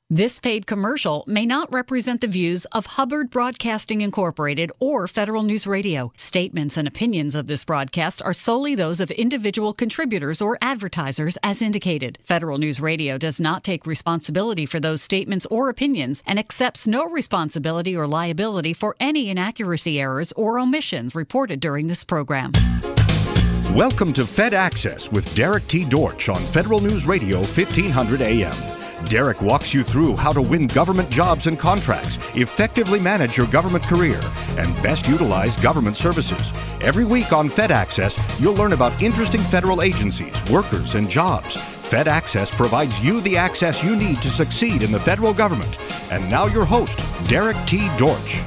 This paid commercial may not represent the views of Hubbard Broadcasting Incorporated or Federal News Radio. Statements and opinions of this broadcast are solely those of individual contributors or advertisers as indicated. Federal News Radio does not take responsibility for those statements or opinions and accepts no responsibility or liability for any inaccuracy, errors, or omissions reported during this program. Welcome to Fed Access with Derek T. Dortch on Federal News Radio 1500 AM. Derek walks you through how to win government jobs and contracts, effectively manage your government career, and best utilize government services. Every week on Fed Access, you'll learn about interesting federal agencies, workers, and jobs. Fed Access provides you the access you need to succeed in the federal government. And now your host, Derek T. Dortch.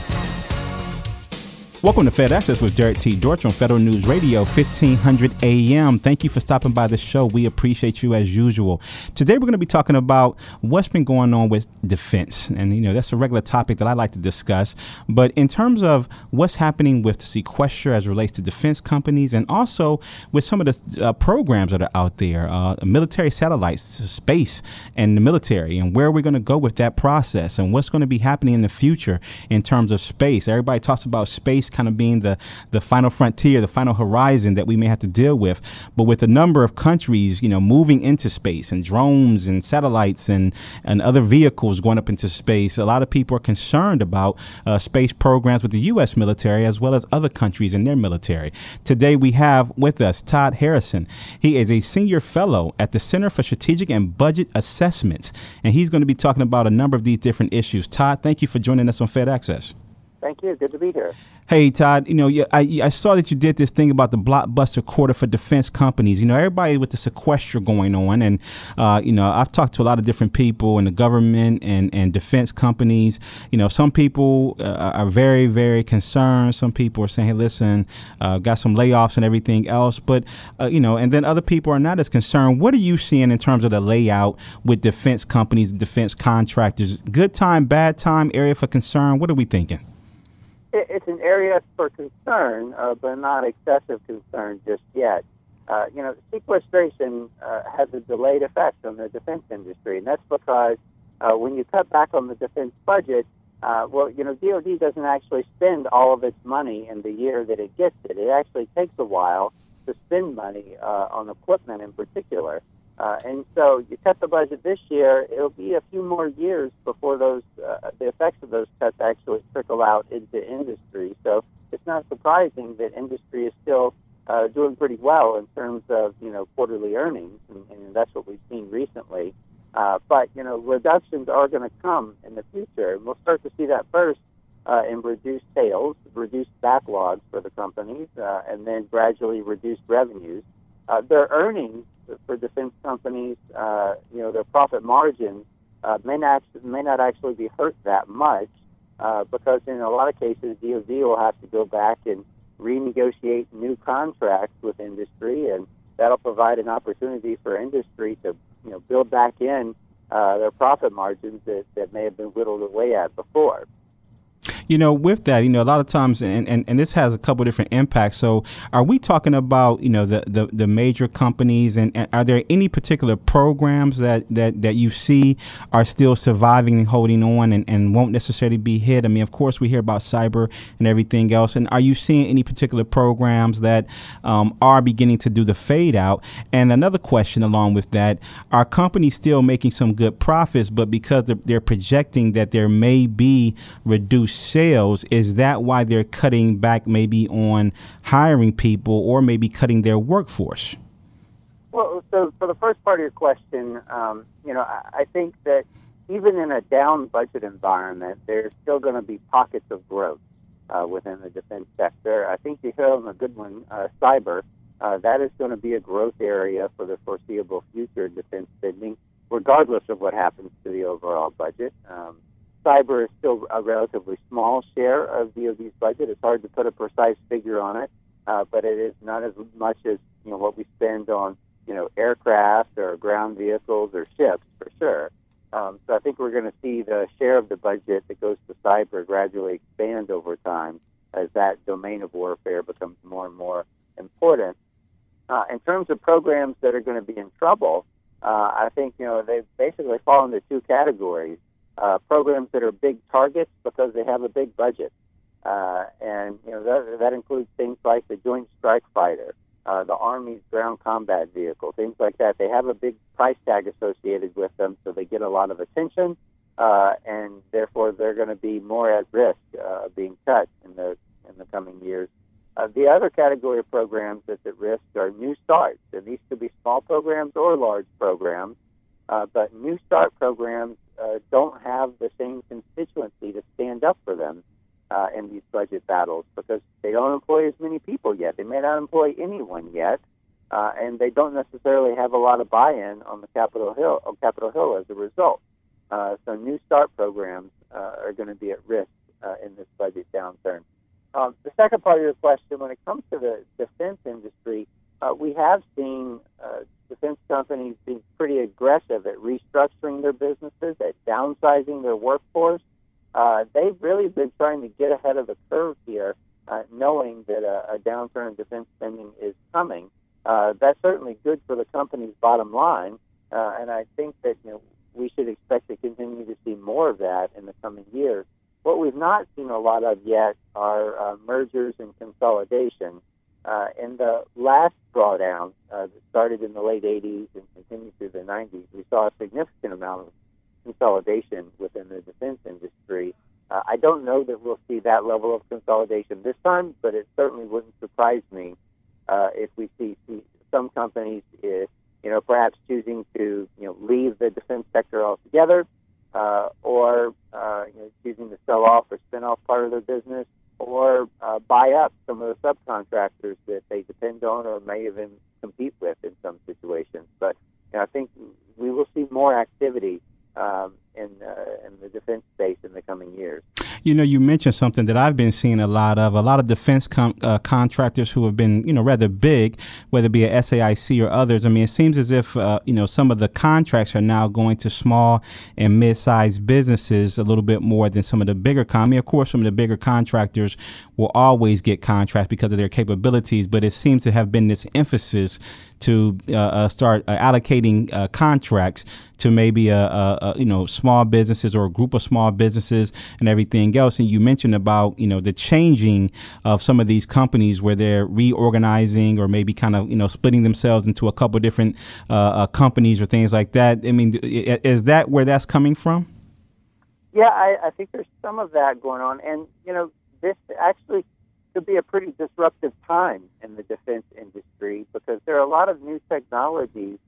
Welcome to Fed Access with Derek T. Dortch on Federal News Radio 1500 AM. Thank you for stopping by the show. We appreciate you as usual. Today we're going to be talking about what's been going on with defense. And, that's a regular topic that I like to discuss. But in terms of what's happening with sequester as it relates to defense companies and also with some of the programs that are out there, military satellites, space, and the military, and where we're going to go with that process and what's going to be happening in the future in terms of space. Everybody talks about space kind of being the final frontier, the final horizon that we may have to deal with. But with a number of countries, moving into space and drones and satellites and other vehicles going up into space, a lot of people are concerned about space programs with the U.S. military as well as other countries and their military. Today we have with us Todd Harrison. He is a senior fellow at the Center for Strategic and Budget Assessments, and he's going to be talking about a number of these different issues. Todd, thank you for joining us on Fed Access. Thank you. Good to be here. Hey, Todd, I saw that you did this thing about the blockbuster quarter for defense companies. Everybody with the sequester going on. And, I've talked to a lot of different people in the government and defense companies. Some people are very, very concerned. Some people are saying, hey, listen, got some layoffs and everything else. But, and then other people are not as concerned. What are you seeing in terms of the layout with defense companies, defense contractors? Good time, bad time, area for concern? What are we thinking? It's an area for concern, but not excessive concern just yet. Sequestration has a delayed effect on the defense industry, and that's because when you cut back on the defense budget, DOD doesn't actually spend all of its money in the year that it gets it. It actually takes a while to spend money on equipment in particular. And so you cut the budget this year, it'll be a few more years before the effects of those cuts actually trickle out into industry. So it's not surprising that industry is still doing pretty well in terms of, quarterly earnings, and that's what we've seen recently. But reductions are going to come in the future, and we'll start to see that first in reduced sales, reduced backlogs for the companies, and then gradually reduced revenues. Their earnings for defense companies, their profit margins may not actually be hurt that much because in a lot of cases, DoD will have to go back and renegotiate new contracts with industry, and that'll provide an opportunity for industry to build back in their profit margins that may have been whittled away at before. With that, a lot of times, and this has a couple of different impacts. So are we talking about, the major companies, and are there any particular programs that you see are still surviving and holding on and won't necessarily be hit? I mean, of course, we hear about cyber and everything else. And are you seeing any particular programs that are beginning to do the fade out? And another question along with that, are companies still making some good profits, but because they're projecting that there may be reduced sales, is that why they're cutting back maybe on hiring people or maybe cutting their workforce? Well, so for the first part of your question, I think that even in a down budget environment, there's still going to be pockets of growth within the defense sector. I think you hit on a good one, cyber. That is going to be a growth area for the foreseeable future in defense spending, regardless of what happens to the overall budget. Cyber is still a relatively small share of DoD's budget. It's hard to put a precise figure on it, but it is not as much as what we spend on aircraft or ground vehicles or ships for sure. So I think we're going to see the share of the budget that goes to cyber gradually expand over time as that domain of warfare becomes more and more important. In terms of programs that are going to be in trouble, I think, they basically fall into two categories. Programs that are big targets because they have a big budget. And that includes things like the Joint Strike Fighter, the Army's ground combat vehicle, things like that. They have a big price tag associated with them, so they get a lot of attention, and therefore they're going to be more at risk of being cut in the coming years. The other category of programs that's at risk are new starts, and these could be small programs or large programs. But new start programs don't have the same constituency to stand up for them in these budget battles because they don't employ as many people yet. They may not employ anyone yet, and they don't necessarily have a lot of buy-in on the Capitol Hill as a result. So new start programs are going to be at risk in this budget downturn. The second part of your question, when it comes to the defense industry, we have seen defense companies being pretty aggressive at restructuring their businesses, at downsizing their workforce. They've really been trying to get ahead of the curve here, knowing that a downturn in defense spending is coming. That's certainly good for the company's bottom line, and I think that we should expect to continue to see more of that in the coming years. What we've not seen a lot of yet are mergers and consolidation. In the last drawdown that started in the late 80s and continued through the 90s, we saw a significant amount of consolidation within the defense industry. I don't know that we'll see that level of consolidation this time, but it certainly wouldn't surprise me if we see some companies, perhaps choosing to leave the defense sector altogether, or choosing to sell off or spin off part of their business, or buy up some of the subcontractors that they depend on or may even compete with in some situations. But I think we will see more activity in the defense space in the coming years. You mentioned something that I've been seeing a lot of defense contractors who have been, rather big, whether it be a SAIC or others. I mean, it seems as if, some of the contracts are now going to small and mid-sized businesses a little bit more than some of the bigger Of course, some of the bigger contractors will always get contracts because of their capabilities, but it seems to have been this emphasis to start allocating contracts to maybe small businesses or a group of small businesses and everything else. And you mentioned about the changing of some of these companies where they're reorganizing or maybe kind of splitting themselves into a couple of different companies or things like that. I mean, is that where that's coming from? Yeah, I think there's some of that going on, and this actually could be a pretty disruptive time in the defense industry because there are a lot of new technologies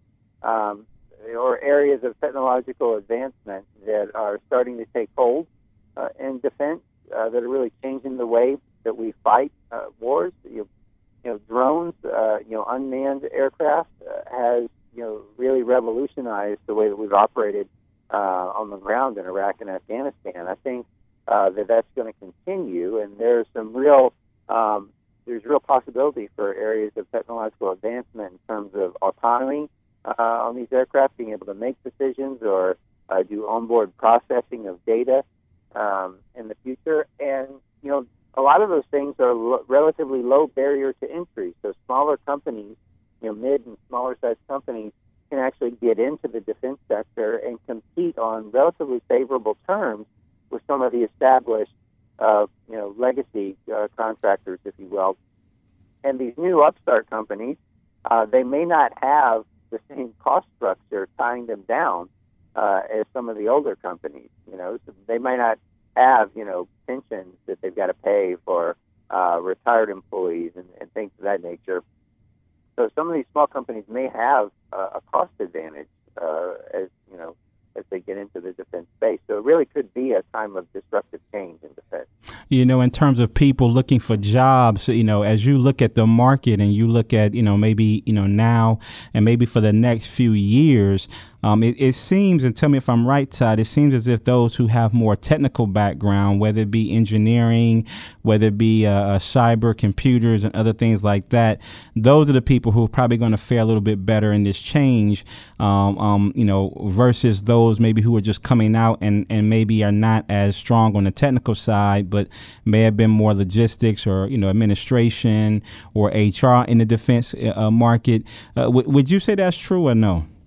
or areas of technological advancement that are starting to take hold in defense that are really changing the way that we fight wars. Drones, unmanned aircraft has really revolutionized the way that we've operated on the ground in Iraq and Afghanistan. I think that's going to continue, and there's real possibility for areas of technological advancement in terms of autonomy on these aircraft, being able to make decisions or do onboard processing of data in the future. And a lot of those things are relatively low barrier to entry. So smaller companies, mid and smaller sized companies, can actually get into the defense sector and compete on relatively favorable terms with some of the established, legacy contractors, if you will. And these new upstart companies, they may not have the same cost structure tying them down as some of the older companies. So they might not have, pensions that they've got to pay for retired employees and things of that nature. So some of these small companies may have a cost advantage as they get into the defense space. So it really could be a time of disruptive change in defense. In terms of people looking for jobs, as you look at the market and you look at, maybe, now and maybe for the next few years, it seems, and tell me if I'm right, Todd, it seems as if those who have more technical background, whether it be engineering, whether it be cyber, computers, and other things like that, those are the people who are probably going to fare a little bit better in this change, versus those maybe who are just coming out and maybe are not as strong on the technical side, but may have been more logistics or, administration or HR in the defense market. Would you say that's true or no?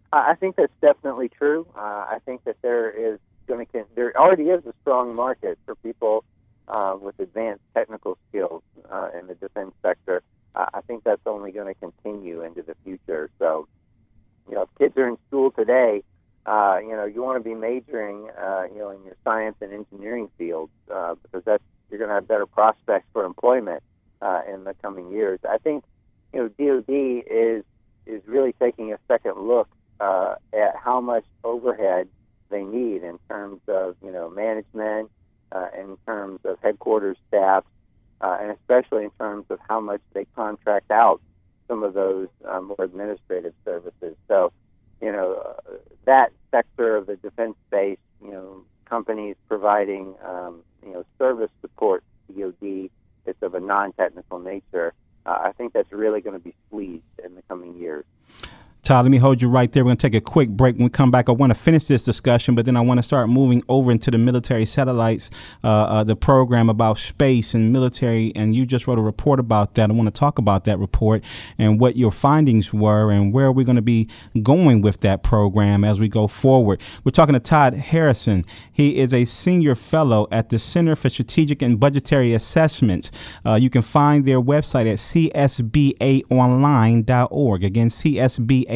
I think that's definitely true. I think that there already is a strong market for people with advanced technical skills in the defense sector. I think that's only going to continue into the future. So, if kids are in school today, you want to be majoring, in your science and engineering fields because you're going to have better prospects for employment in the coming years. I think, DoD is really taking a second look at how much overhead they need in terms of, management, in terms of headquarters staff, and especially in terms of how much they contract out some of those more administrative services. So, that sector of the defense space, companies providing, service support to DoD that's of a non-technical nature, I think that's really going to be squeezed in the coming years. Todd, let me hold you right there. We're going to take a quick break. When we come back, I want to finish this discussion, but then I want to start moving over into the military satellites, the program about space and military. And you just wrote a report about that. I want to talk about that report and what your findings were and where we're going to be going with that program as we go forward. We're talking to Todd Harrison. He is a senior fellow at the Center for Strategic and Budgetary Assessments. You can find their website at csbaonline.org. Again, csbaonline.org,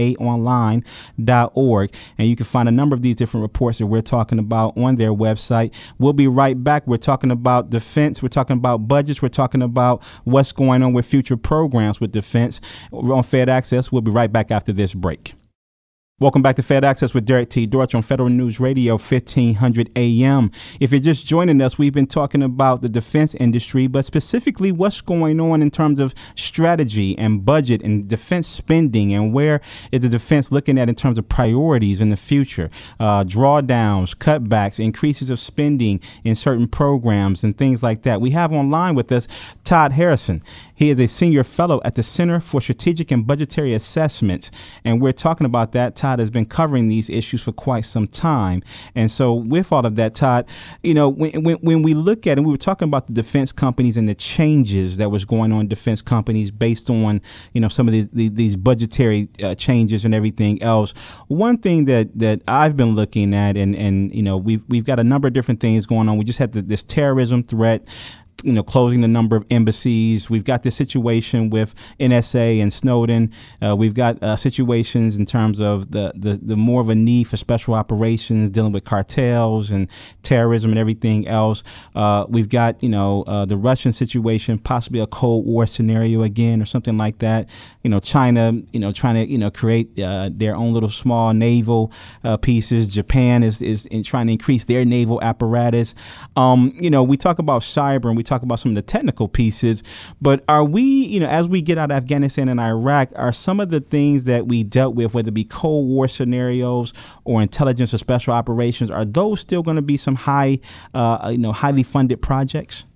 and you can find a number of these different reports that we're talking about on their website. We'll be right back. We're talking about defense. We're talking about budgets. We're talking about what's going on with future programs with defense. We're on Fed Access. We'll be right back after this break. Welcome back to Fed Access with Derek T. Dortch on Federal News Radio 1500 AM. If you're just joining us, we've been talking about the defense industry, but specifically what's going on in terms of strategy and budget and defense spending, and where is the defense looking at in terms of priorities in the future, drawdowns, cutbacks, increases of spending in certain programs and things like that. We have online with us Todd Harrison. He is a senior fellow at the Center for Strategic and Budgetary Assessments, and we're talking about that. Todd has been covering these issues for quite some time. And so with all of that, Todd, when we look at, and we were talking about the defense companies and the changes that was going on in defense companies based on, some of these budgetary changes and everything else. One thing that I've been looking at, and we've got a number of different things going on. We just had this terrorism threat, closing the number of embassies. We've got this situation with NSA and Snowden. We've got situations in terms of the more of a need for special operations, dealing with cartels and terrorism and everything else. We've got, the Russian situation, possibly a Cold War scenario again or something like that. China, trying to, create their own little small naval pieces. Japan is trying to increase their naval apparatus. We talk about cyber and we talk about some of the technical pieces, but are we, as we get out of Afghanistan and Iraq, are some of the things that we dealt with, whether it be Cold War scenarios or intelligence or special operations, are those still going to be some highly funded projects?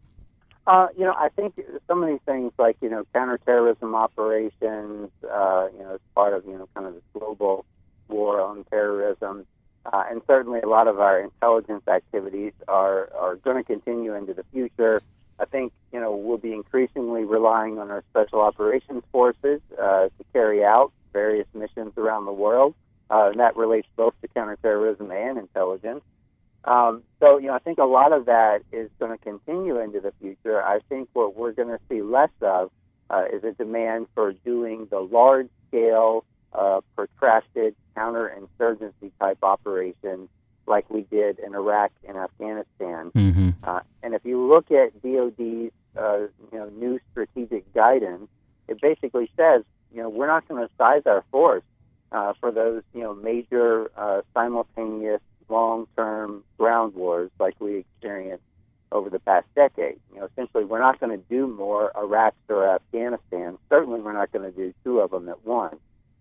I think some of these things like, counterterrorism operations, as part of, kind of this global war on terrorism, and certainly a lot of our intelligence activities are going to continue into the future. I think, we'll be increasingly relying on our special operations forces to carry out various missions around the world, and that relates both to counterterrorism and intelligence. I think a lot of that is going to continue into the future. I think what we're going to see less of is a demand for doing the large-scale, protracted counterinsurgency type operations like we did in Iraq and Afghanistan. Mm-hmm. And if you look at DoD's new strategic guidance, it basically says we're not going to size our force for those major simultaneous long-term ground wars like we experienced over the past decade. Essentially, we're not going to do more Iraq or Afghanistan. Certainly, we're not going to do two of them at once.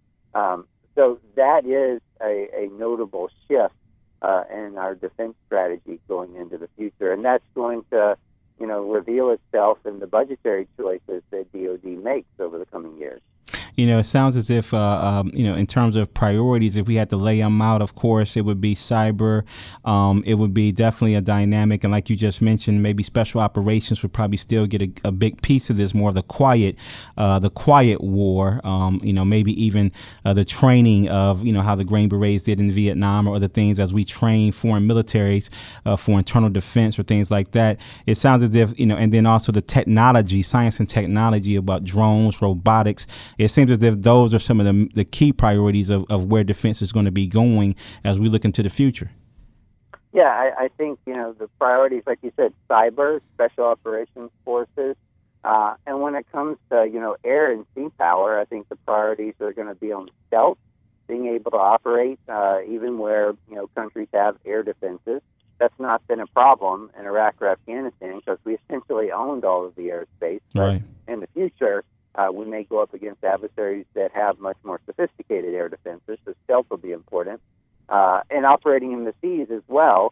So that is a notable shift in our defense strategy going into the future, and that's going to, reveal itself in the budgetary choices that DoD makes over the coming years. It sounds as if, in terms of priorities, if we had to lay them out, of course, it would be cyber. It would be definitely a dynamic. And like you just mentioned, maybe special operations would probably still get a big piece of this, more of the quiet war, maybe even the training of, how the Green Berets did in Vietnam, or other things as we train foreign militaries for internal defense or things like that. It sounds as if, and then also the technology, science and technology about drones, robotics. It seems as if those are some of the key priorities of where defense is going to be going as we look into the future. Yeah, I think, the priorities, like you said, cyber, special operations forces, and when it comes to, air and sea power, I think the priorities are going to be on stealth, being able to operate even where, countries have air defenses. That's not been a problem in Iraq or Afghanistan because we essentially owned all of the airspace. Right. But in the future, we may go up against adversaries that have much more sophisticated air defenses, so stealth will be important. And operating in the seas as well,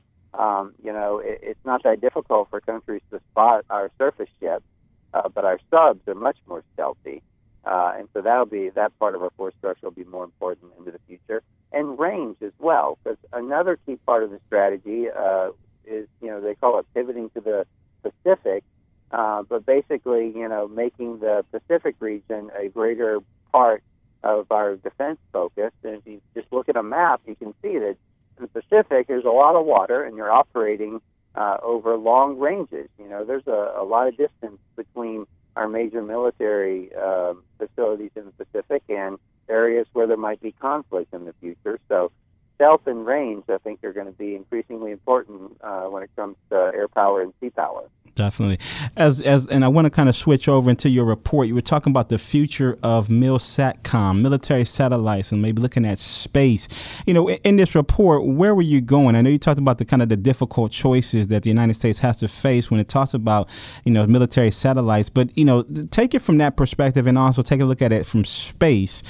it's not that difficult for countries to spot our surface ships, but our subs are much more stealthy. And so that part of our force structure will be more important into the future. And range as well, because another key part of the strategy is, they call it pivoting to the Pacific, but basically, making the Pacific region a greater part of our defense focus. And if you just look at a map, you can see that in the Pacific, there's a lot of water, and you're operating over long ranges. There's a lot of distance between our major military facilities in the Pacific and areas where there might be conflict in the future. So stealth and range, I think, are going to be increasingly important when it comes to air power and sea power. Definitely. And I want to kind of switch over into your report. You were talking about the future of MilSatCom, military satellites, and maybe looking at space. In this report, where were you going? I know you talked about the difficult choices that the United States has to face when it talks about, military satellites. But, take it from that perspective and also take a look at it from space.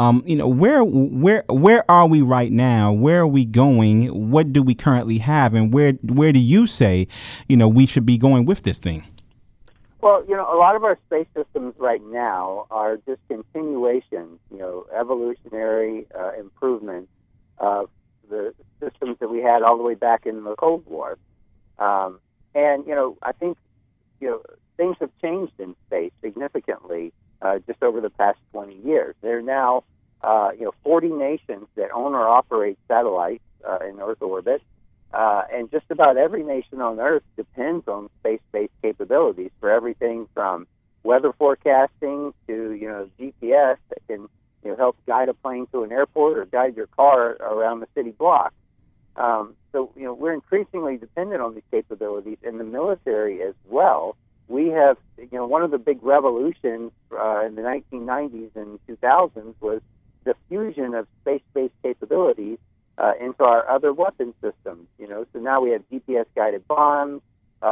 Where are we right now? Where are we going? What do we currently have? And where do you say, we should be going with this thing? Well, a lot of our space systems right now are just continuations, evolutionary improvements of the systems that we had all the way back in the Cold War. And, I think, things have changed in space significantly just over the past 20 years. There are now, 40 nations that own or operate satellites in Earth orbit. And just about every nation on Earth depends on space-based capabilities for everything from weather forecasting to, GPS that can, help guide a plane to an airport or guide your car around the city block. So, we're increasingly dependent on these capabilities in the military as well. We have, one of the big revolutions in the 1990s and 2000s was the fusion of space-based capabilities into our other weapon systems. So now we have GPS-guided bombs.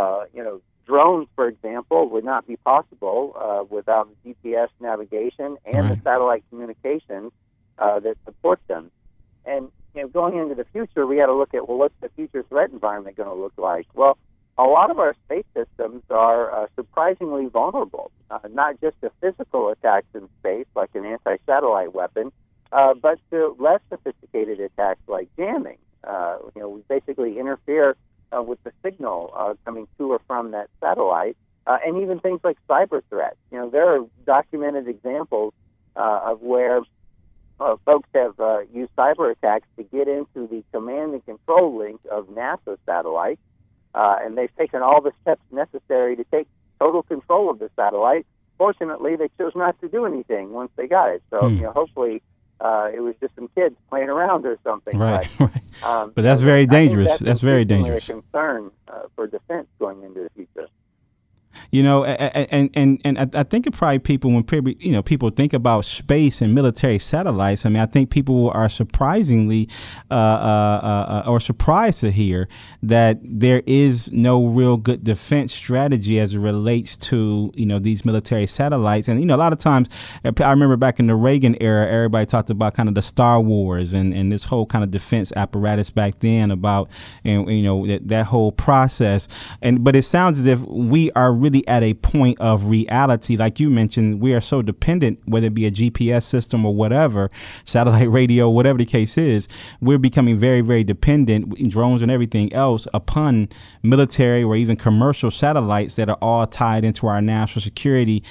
Drones, for example, would not be possible without the GPS navigation and the satellite communications that support them. And going into the future, we got to look at, what's the future threat environment going to look like? Well, a lot of our space systems are surprisingly vulnerable, not just to physical attacks in space, like an anti-satellite weapon, but to less sophisticated attacks like jamming. We basically interfere with the signal coming to or from that satellite, and even things like cyber threats. There are documented examples of where folks have used cyber attacks to get into the command and control link of NASA satellites, and they've taken all the steps necessary to take total control of the satellite. Fortunately, they chose not to do anything once they got it. So, hopefully, it was just some kids playing around or something. Right. But that's very dangerous. That's very dangerous. A concern for defense going into the future. And I think it probably people, when people think about space and military satellites, I think people are surprisingly or surprised to hear that there is no real good defense strategy as it relates to, these military satellites. And, a lot of times I remember back in the Reagan era, everybody talked about kind of the Star Wars and this whole kind of defense apparatus back then about, that whole process. But it sounds as if we are really really at a point of reality. Like you mentioned, we are so dependent, whether it be a GPS system or whatever, satellite radio, whatever the case is, we're becoming very, very dependent, drones and everything else, upon military or even commercial satellites that are all tied into our national security.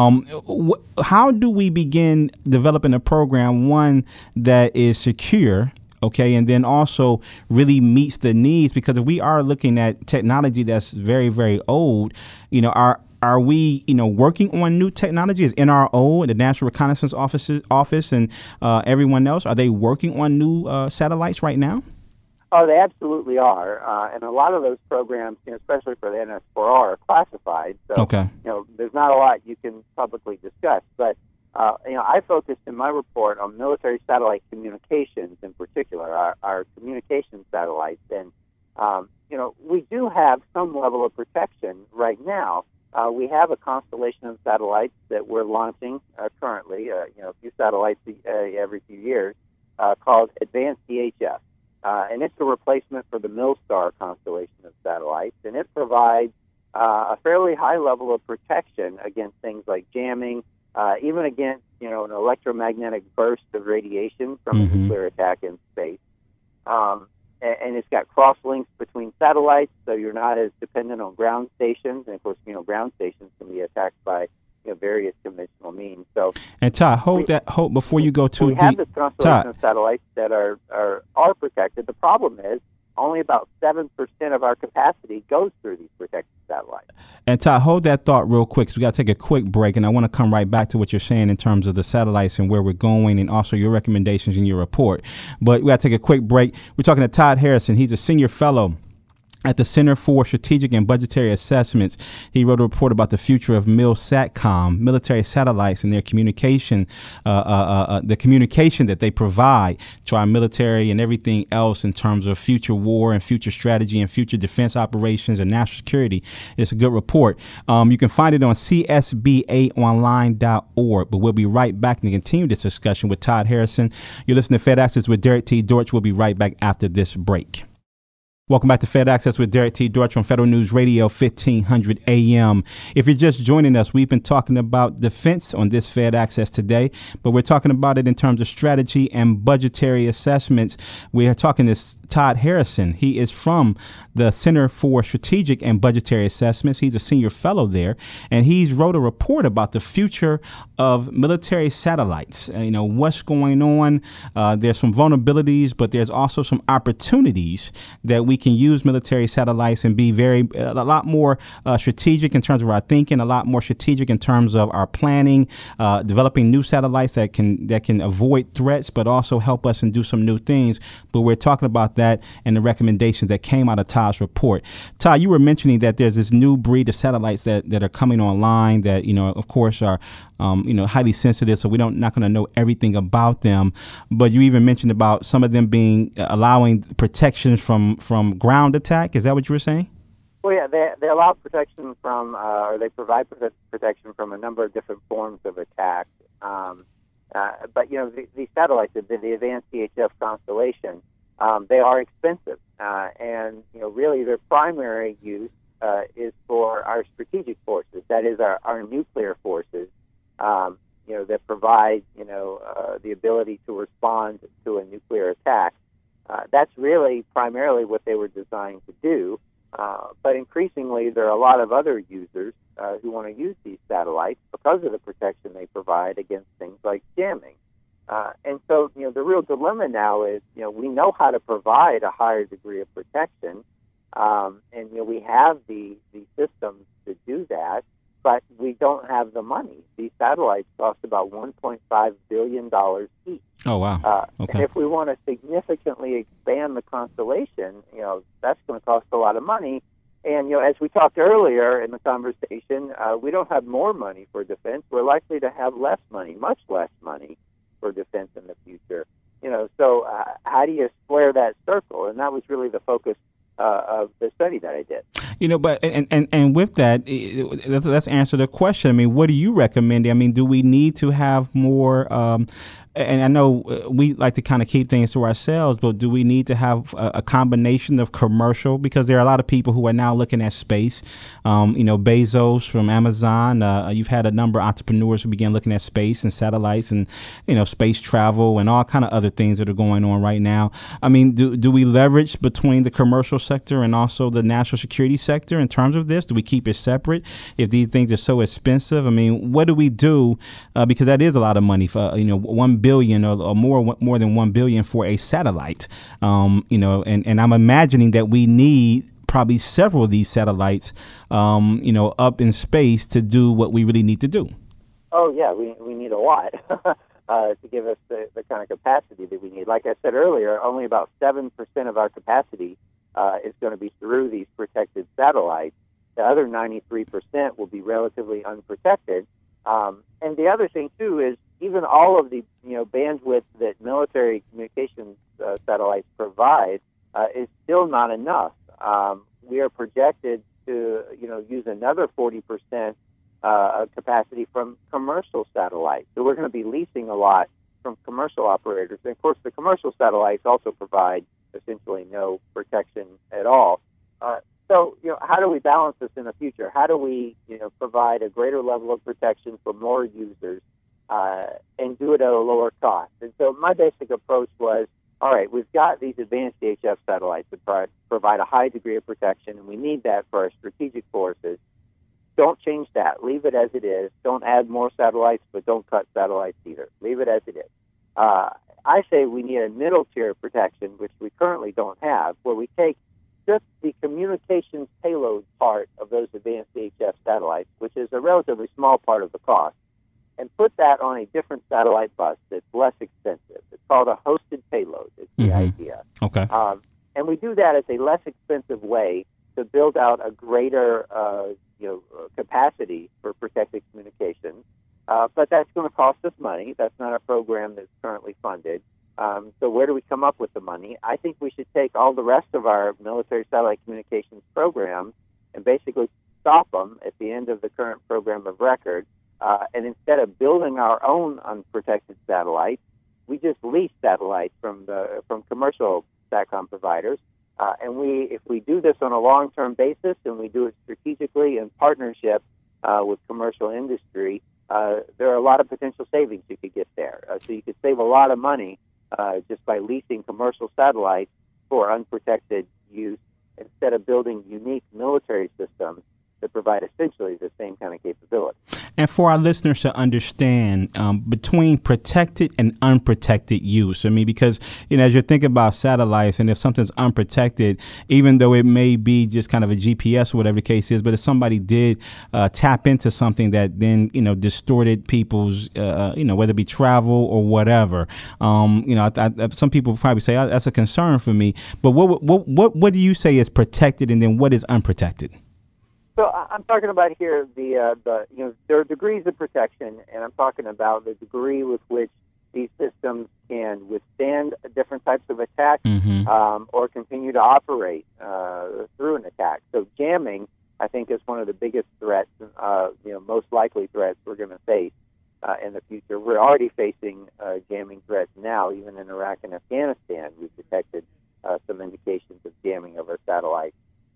How do we begin developing a program, one that is secure, okay, and then also really meets the needs? Because if we are looking at technology that's very, very old, are we, working on new technologies? NRO, the National Reconnaissance Office, and everyone else, are they working on new satellites right now? Oh, they absolutely are, and a lot of those programs, especially for the NS4R, are classified. So, okay. There's not a lot you can publicly discuss. But, I focused in my report on military satellite communications in particular, our communication satellites. And, we do have some level of protection right now. We have a constellation of satellites that we're launching currently, a few satellites every few years, called Advanced EHF. And it's a replacement for the Milstar constellation of satellites, and it provides a fairly high level of protection against things like jamming, even against an electromagnetic burst of radiation from a nuclear attack in space. And it's got crosslinks between satellites, so you're not as dependent on ground stations. And of course, ground stations can be attacked by various conventional means. So, and Todd, hold before you go too deep. We have this constellation of satellites that are protected. The problem is only about 7% of our capacity goes through these protected satellites. And Todd, hold that thought real quick, because we got to take a quick break, and I want to come right back to what you're saying in terms of the satellites and where we're going, and also your recommendations in your report. But we got to take a quick break. We're talking to Todd Harrison. He's a senior fellow at the Center for Strategic and Budgetary Assessments. He wrote a report about the future of MILSATCOM, military satellites, and their communication, the communication that they provide to our military and everything else in terms of future war and future strategy and future defense operations and national security. It's a good report. You can find it on csbaonline.org. But we'll be right back to continue this discussion with Todd Harrison. You're listening to Fed Access with Derek T. Dortch. We'll be right back after this break. Welcome back to Fed Access with Derek T. Dortch on Federal News Radio 1500 AM. If you're just joining us, we've been talking about defense on this Fed Access today, but we're talking about it in terms of strategy and budgetary assessments. We are talking to Todd Harrison. He is from the Center for Strategic and Budgetary Assessments. He's a senior fellow there, and he's wrote a report about the future of military satellites. What's going on. There's some vulnerabilities, but there's also some opportunities that we can use military satellites and be a lot more strategic in terms of our thinking, a lot more strategic in terms of our planning, developing new satellites that can avoid threats, but also help us and do some new things. But we're talking about that and the recommendations that came out of Todd's report. Todd, you were mentioning that there's this new breed of satellites that are coming online that, of course, are highly sensitive, so not going to know everything about them. But you even mentioned about some of them allowing protection from ground attack. Is that what you were saying? Well, yeah, they allow protection from, or they provide protection from a number of different forms of attack. But these satellites, the advanced EHF constellation, they are expensive, and really their primary use is for our strategic forces. That is our nuclear forces. That provide, the ability to respond to a nuclear attack. That's really primarily what they were designed to do. But increasingly, there are a lot of other users who want to use these satellites because of the protection they provide against things like jamming. And so, the real dilemma now is, we know how to provide a higher degree of protection, and we have the systems to do that. But we don't have the money. These satellites cost about $1.5 billion each. Oh, wow. Okay. And if we want to significantly expand the constellation, that's going to cost a lot of money. And, as we talked earlier in the conversation, we don't have more money for defense. We're likely to have less money, much less money for defense in the future. So how do you square that circle? And that was really the focus of the study that I did. But and with that, let's answer the question. I mean, what do you recommend? I mean, do we need to have more and I know we like to kind of keep things to ourselves, but do we need to have a combination of commercial? Because there are a lot of people who are now looking at space. Bezos from Amazon. You've had a number of entrepreneurs who began looking at space and satellites and, space travel and all kind of other things that are going on right now. I mean, do we leverage between the commercial sector and also the national security sector in terms of this? Do we keep it separate if these things are so expensive? I mean, what do we do? Because that is a lot of money for, $1 billion or more than $1 billion for a satellite. And I'm imagining that we need probably several of these satellites, up in space to do what we really need to do. Oh, yeah, we need a lot to give us the kind of capacity that we need. Like I said earlier, only about 7% of our capacity is going to be through these protected satellites. The other 93% will be relatively unprotected. And the other thing, too, is even all of the bandwidth that military communications satellites provide is still not enough. We are projected to use another 40% of capacity from commercial satellites. So we're going to be leasing a lot from commercial operators. And, of course, the commercial satellites also provide essentially no protection at all. So, how do we balance this in the future? How do we, provide a greater level of protection for more users and do it at a lower cost? And so my basic approach was, all right, we've got these advanced DHF satellites that provide a high degree of protection, and we need that for our strategic forces. Don't change that. Leave it as it is. Don't add more satellites, but don't cut satellites either. Leave it as it is. I say we need a middle tier of protection, which we currently don't have, where we take just the communications payload part of those advanced DHF satellites, which is a relatively small part of the cost, and put that on a different satellite bus that's less expensive. It's called a hosted payload. It's the idea. Okay. And we do that as a less expensive way to build out a greater capacity for protected communications. But that's going to cost us money. That's not a program that's currently funded. So where do we come up with the money? I think we should take all the rest of our military satellite communications programs and basically stop them at the end of the current program of record. And instead of building our own unprotected satellites, we just lease satellites from commercial SATCOM providers. And if we do this on a long-term basis and we do it strategically in partnership with commercial industry, there are a lot of potential savings you could get there. So you could save a lot of money just by leasing commercial satellites for unprotected use instead of building unique military systems that provide essentially the same kind of capability. And for our listeners to understand between protected and unprotected use, I mean, because, as you're thinking about satellites and if something's unprotected, even though it may be just kind of a GPS or whatever the case is, but if somebody did tap into something that then, distorted people's, whether it be travel or whatever, some people probably say that's a concern for me. But what do you say is protected and then what is unprotected? So I'm talking about here there are degrees of protection, and I'm talking about the degree with which these systems can withstand different types of attack or continue to operate through an attack. So jamming, I think, is one of the biggest threats, most likely threats we're going to face in the future. We're already facing jamming threats now, even in Iraq and Afghanistan. We've detected some indications of jamming of our satellites.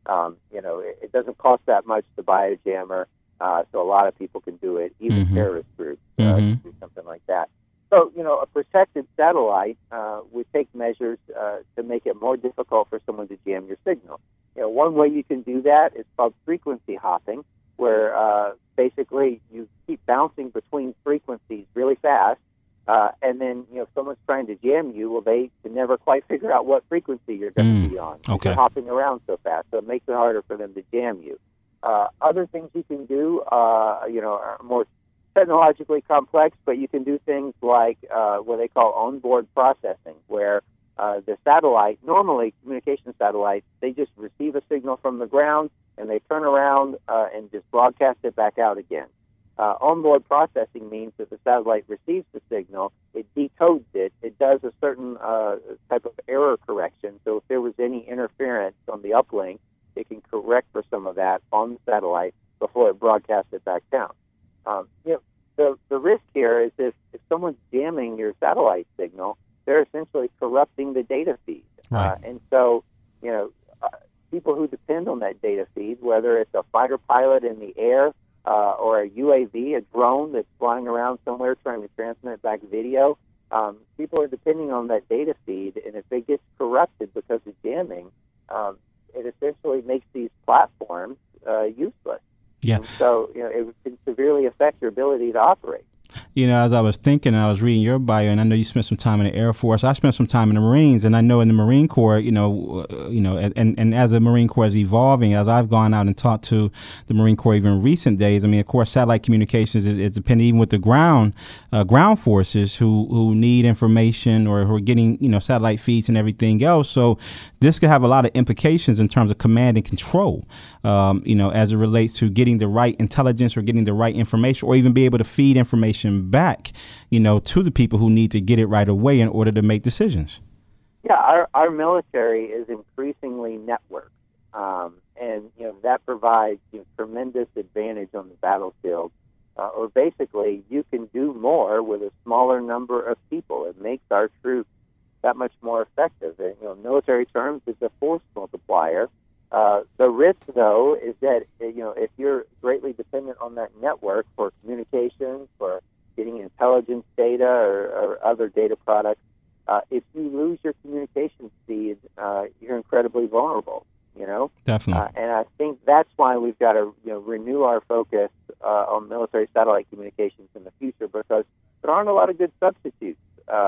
It doesn't cost that much to buy a jammer, so a lot of people can do it, even terrorist groups can do something like that. So, a protected satellite would take measures to make it more difficult for someone to jam your signal. One way you can do that is called frequency hopping, where basically you keep bouncing between frequencies really fast, and then, if someone's trying to jam you, well, they can never quite figure out what frequency you're going to be on. Okay. You're hopping around so fast, so it makes it harder for them to jam you. Other things you can do, are more technologically complex, but you can do things like what they call onboard processing, where the satellite, normally communication satellites, they just receive a signal from the ground, and they turn around and just broadcast it back out again. Onboard processing means that the satellite receives the signal, it decodes it, it does a certain type of error correction. So if there was any interference on the uplink, it can correct for some of that on the satellite before it broadcasts it back down. the risk here is if someone's jamming your satellite signal, they're essentially corrupting the data feed. Right. And so, people who depend on that data feed, whether it's a fighter pilot in the air or a UAV, a drone that's flying around somewhere trying to transmit back video, people are depending on that data feed, and if it gets corrupted because of jamming, it essentially makes these platforms useless. Yeah. And so, it can severely affect your ability to operate. As I was thinking, I was reading your bio, and I know you spent some time in the Air Force. I spent some time in the Marines, and I know in the Marine Corps, and as the Marine Corps is evolving, as I've gone out and talked to the Marine Corps even in recent days, I mean, of course, satellite communications is dependent even with the ground forces who need information or who are getting, satellite feeds and everything else. So this could have a lot of implications in terms of command and control, as it relates to getting the right intelligence or getting the right information, or even be able to feed information back, to the people who need to get it right away in order to make decisions. Yeah, our military is increasingly networked, and that provides tremendous advantage on the battlefield. Or basically, you can do more with a smaller number of people. It makes our troops that much more effective. And, in military terms, it's a force multiplier. The risk, though, is that if you're greatly dependent on that network for communications, for getting intelligence data or other data products, if you lose your communication speed, you're incredibly vulnerable. Definitely. And I think that's why we've got to renew our focus on military satellite communications in the future, because there aren't a lot of good substitutes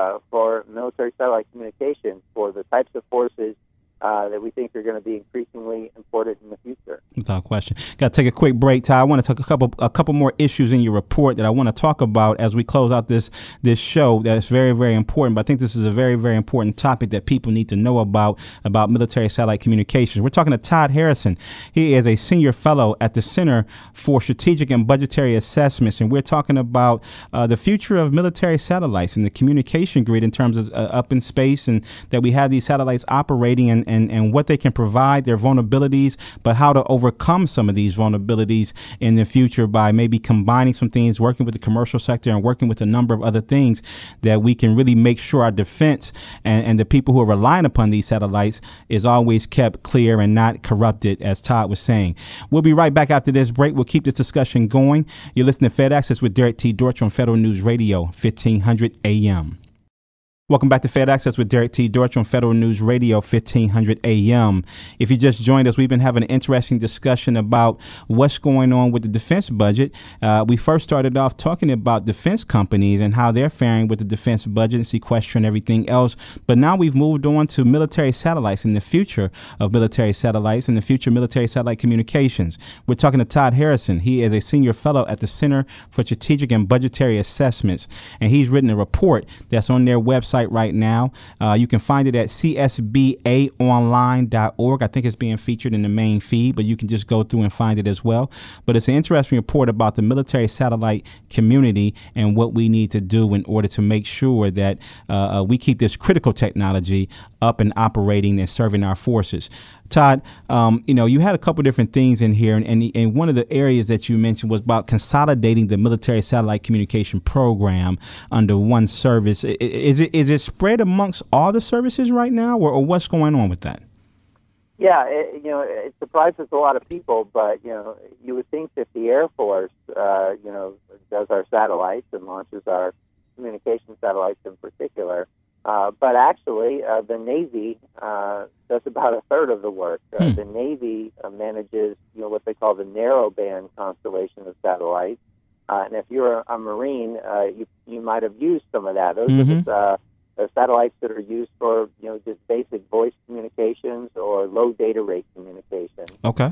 for military satellite communications for the types of forces that we think are going to be increasingly important in the future. Without question. Got to take a quick break, Ty. I want to talk a couple more issues in your report that I want to talk about as we close out this show. That is very, very important. But I think this is a very, very important topic that people need to know about military satellite communications. We're talking to Todd Harrison. He is a senior fellow at the Center for Strategic and Budgetary Assessments, and we're talking about the future of military satellites and the communication grid in terms of up in space, and that we have these satellites operating and what they can provide, their vulnerabilities, but how to overcome some of these vulnerabilities in the future by maybe combining some things, working with the commercial sector and working with a number of other things that we can really make sure our defense and the people who are relying upon these satellites is always kept clear and not corrupted, as Todd was saying. We'll be right back after this break. We'll keep this discussion going. You're listening to Fed Access with Derek T. Dortch on Federal News Radio, 1500 AM. Welcome back to Fed Access with Derek T. Dortch on Federal News Radio, 1500 AM. If you just joined us, we've been having an interesting discussion about what's going on with the defense budget. We first started off talking about defense companies and how they're faring with the defense budget and sequestration and everything else. But now we've moved on to military satellites and the future of military satellites and the future of military satellite communications. We're talking to Todd Harrison. He is a senior fellow at the Center for Strategic and Budgetary Assessments, and he's written a report that's on their website right now. You can find it at csbaonline.org. I think it's being featured in the main feed, but you can just go through and find it as well. But it's an interesting report about the military satellite community and what we need to do in order to make sure that we keep this critical technology up and operating and serving our forces. Todd, you had a couple different things in here, and one of the areas that you mentioned was about consolidating the military satellite communication program under one service. Is it spread amongst all the services right now, or what's going on with that? Yeah, it surprises a lot of people, but you would think that the Air Force, does our satellites and launches our communication satellites in particular. But actually, the Navy does about a third of the work. The Navy manages, what they call the narrowband constellation of satellites. And if you're a Marine, you might have used some of that. Those are the satellites that are used for, just basic voice communications or low data rate communications. Okay.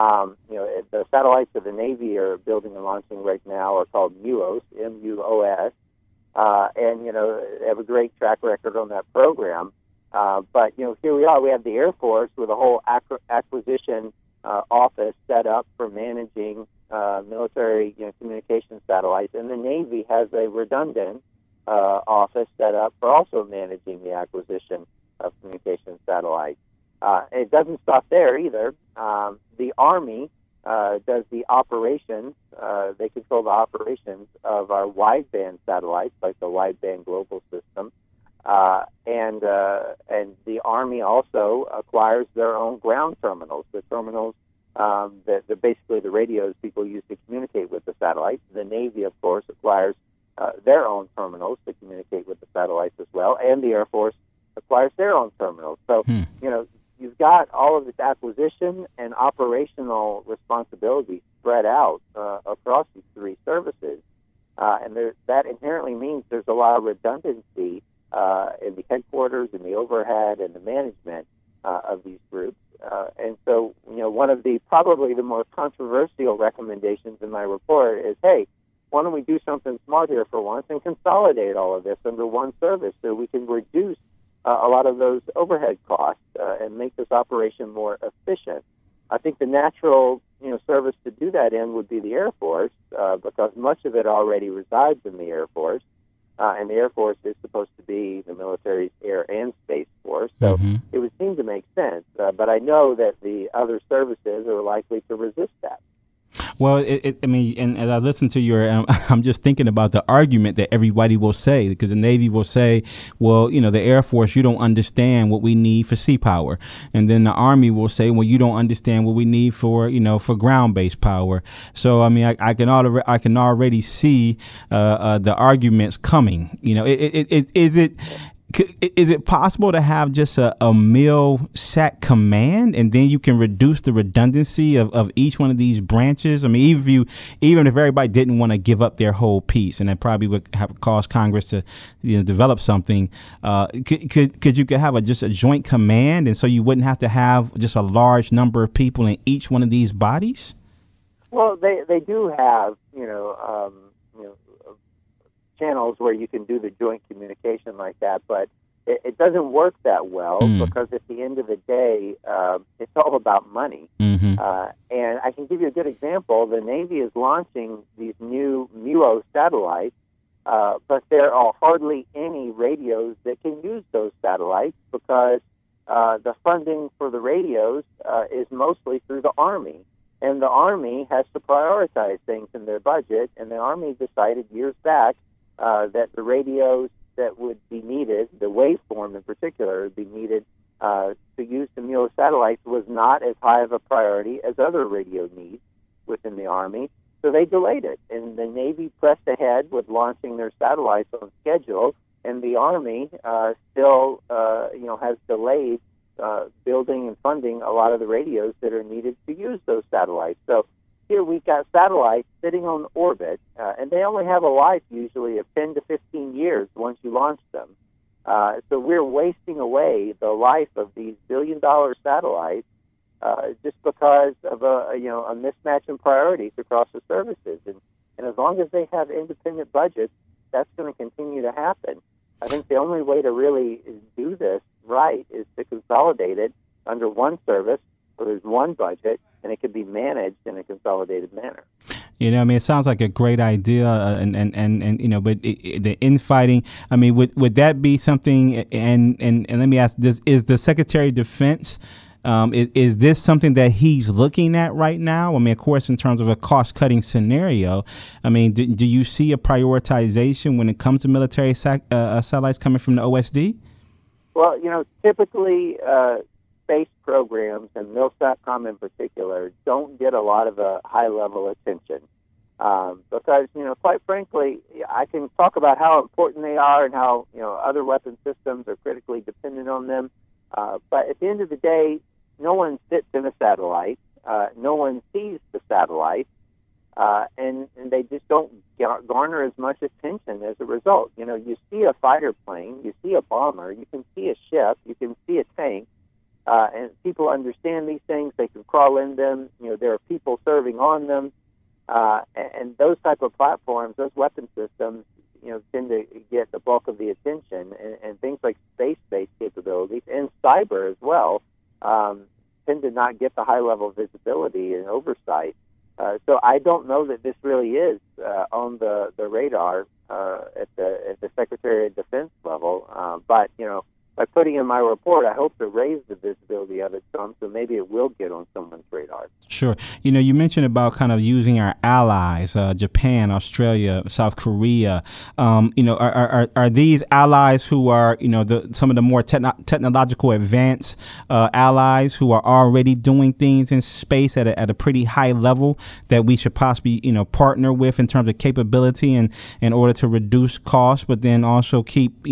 The satellites that the Navy are building and launching right now are called MUOS, M-U-O-S. And, they have a great track record on that program. But, here we are. We have the Air Force with a whole acquisition office set up for managing military communication satellites. And the Navy has a redundant office set up for also managing the acquisition of communication satellites. It doesn't stop there either. The Army does the operations. They control the operations of our wideband satellites, like the wideband global system, and the Army also acquires their own ground terminals. The terminals that are basically the radios people use to communicate with the satellites. The Navy, of course, acquires their own terminals to communicate with the satellites as well, and the Air Force acquires their own terminals. So, you've got all of this acquisition and operational responsibility spread out across these three services. And that inherently means there's a lot of redundancy in the headquarters, in the overhead, and the management of these groups. And so, one of probably the most controversial recommendations in my report is, hey, why don't we do something smart here for once and consolidate all of this under one service so we can reduce a lot of those overhead costs and make this operation more efficient. I think the natural service to do that in would be the Air Force because much of it already resides in the Air Force. And the Air Force is supposed to be the military's air and space force. So it would seem to make sense. But I know that the other services are likely to resist that. Well, and as I listen to your, I'm just thinking about the argument that everybody will say, because the Navy will say, well, the Air Force, you don't understand what we need for sea power. And then the Army will say, well, you don't understand what we need for ground-based power. So, I can already see the arguments coming. Is it possible to have just a MILSAT command, and then you can reduce the redundancy of each one of these branches? Even if everybody didn't want to give up their whole piece, and that probably would have caused Congress to develop something, could you have just a joint command, and so you wouldn't have to have just a large number of people in each one of these bodies? Well, they do have channels where you can do the joint communication like that, but it doesn't work that well because at the end of the day, it's all about money. And I can give you a good example. The Navy is launching these new MUO satellites, but there are hardly any radios that can use those satellites because the funding for the radios is mostly through the Army. And the Army has to prioritize things in their budget, and the Army decided years back that the radios that would be needed, the waveform in particular, would be needed to use the MUO satellites was not as high of a priority as other radio needs within the Army. So they delayed it, and the Navy pressed ahead with launching their satellites on schedule, and the Army still, has delayed building and funding a lot of the radios that are needed to use those satellites. So here we've got satellites sitting on orbit, and they only have a life usually of 10 to 15 years once you launch them. So we're wasting away the life of these billion-dollar satellites just because of a mismatch in priorities across the services. And as long as they have independent budgets, that's going to continue to happen. I think the only way to really do this right is to consolidate it under one service where there's one budget, and it can be managed in a consolidated manner. It sounds like a great idea, but the infighting. Would that be something? And let me ask: is the Secretary of Defense? Is this something that he's looking at right now? Of course, in terms of a cost-cutting scenario. Do you see a prioritization when it comes to military satellites coming from the OSD? Well, typically. Space programs, and MILSATCOM in particular, don't get a lot of high-level attention because, quite frankly, I can talk about how important they are and how, other weapon systems are critically dependent on them. But at the end of the day, no one sits in a satellite. No one sees the satellite. And they just don't garner as much attention as a result. You see a fighter plane, you see a bomber, you can see a ship, you can see a tank. And people understand these things. They can crawl in them. There are people serving on them. And those type of platforms, those weapon systems, tend to get the bulk of the attention. And things like space-based capabilities and cyber as well tend to not get the high-level visibility and oversight. So I don't know that this really is on the radar at the Secretary of Defense level. But, by putting in my report, I hope to raise the visibility of it some, so maybe it will get on someone's radar. Sure. You mentioned about kind of using our allies, Japan, Australia, South Korea. Are these allies who are, some of the more technological advanced allies who are already doing things in space at a pretty high level that we should possibly, partner with in terms of capability and in order to reduce costs, but then also keep,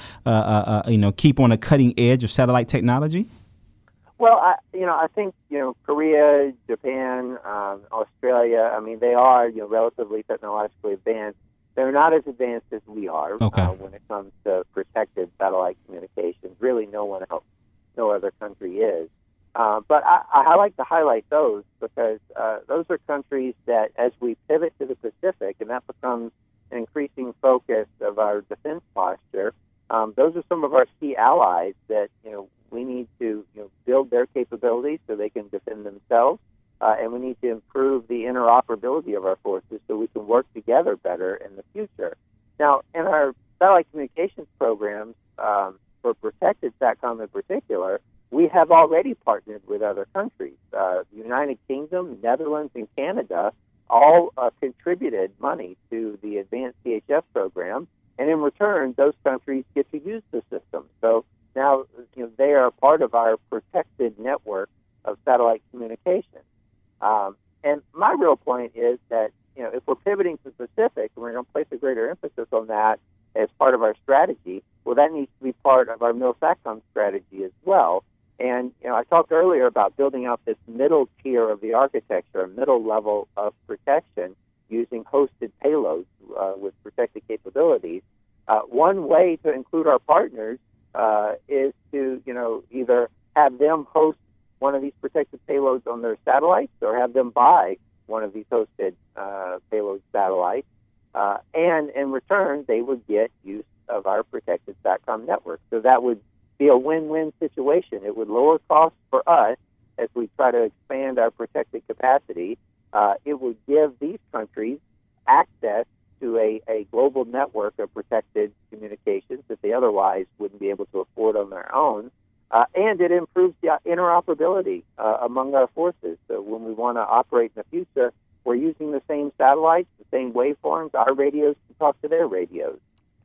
keep on the cutting edge of satellite technology? Well, I think, Korea, Japan, Australia, they are, relatively technologically advanced. They're not as advanced as we are when it comes to protected satellite communications. Really, no other country is. But I like to highlight those because those are countries that, as we pivot to the Pacific, and that becomes an increasing focus of our defense posture, those are some of our key allies that, we need to build their capabilities so they can defend themselves, and we need to improve the interoperability of our forces so we can work together better in the future. Now, in our satellite communications programs, for protected SATCOM in particular, we have already partnered with other countries. The United Kingdom, Netherlands, and Canada all contributed money to the Advanced CHF program, and in return, those countries get to use the system. So now, they are part of our protected network of satellite communication. And my real point is that, if we're pivoting to the Pacific, and we're going to place a greater emphasis on that as part of our strategy, well, that needs to be part of our MIL-SATCOM strategy as well. And, I talked earlier about building out this middle tier of the architecture, a middle level of protection using hosted payloads with protected capabilities. One way to include our partners is to, either have them host one of these protected payloads on their satellites or have them buy one of these hosted payload satellites. And in return, they would get use of our protected SATCOM network. So that would be a win-win situation. It would lower costs for us as we try to expand our protected capacity. It would give these countries access to a global network of protected communications that they otherwise wouldn't be able to afford on their own. And it improves the interoperability among our forces. So when we want to operate in the future, we're using the same satellites, the same waveforms. Our radios can talk to their radios.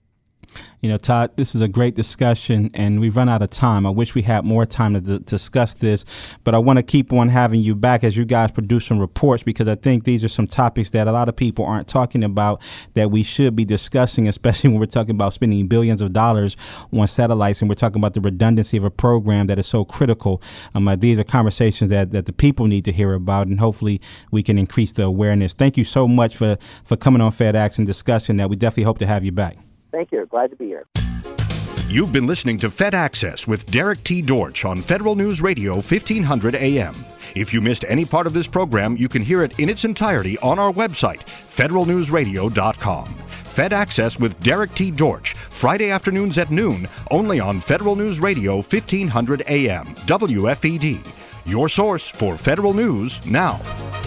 Todd, this is a great discussion, and we've run out of time. I wish we had more time to discuss this, but I want to keep on having you back as you guys produce some reports, because I think these are some topics that a lot of people aren't talking about that we should be discussing, especially when we're talking about spending billions of dollars on satellites, and we're talking about the redundancy of a program that is so critical. These are conversations that the people need to hear about, and hopefully we can increase the awareness. Thank you so much for coming on FedAx and discussing that. We definitely hope to have you back. Thank you. Glad to be here. You've been listening to Fed Access with Derek T. Dortch on Federal News Radio 1500 AM. If you missed any part of this program, you can hear it in its entirety on our website, federalnewsradio.com. Fed Access with Derek T. Dortch, Friday afternoons at noon, only on Federal News Radio 1500 AM, WFED. Your source for Federal News now.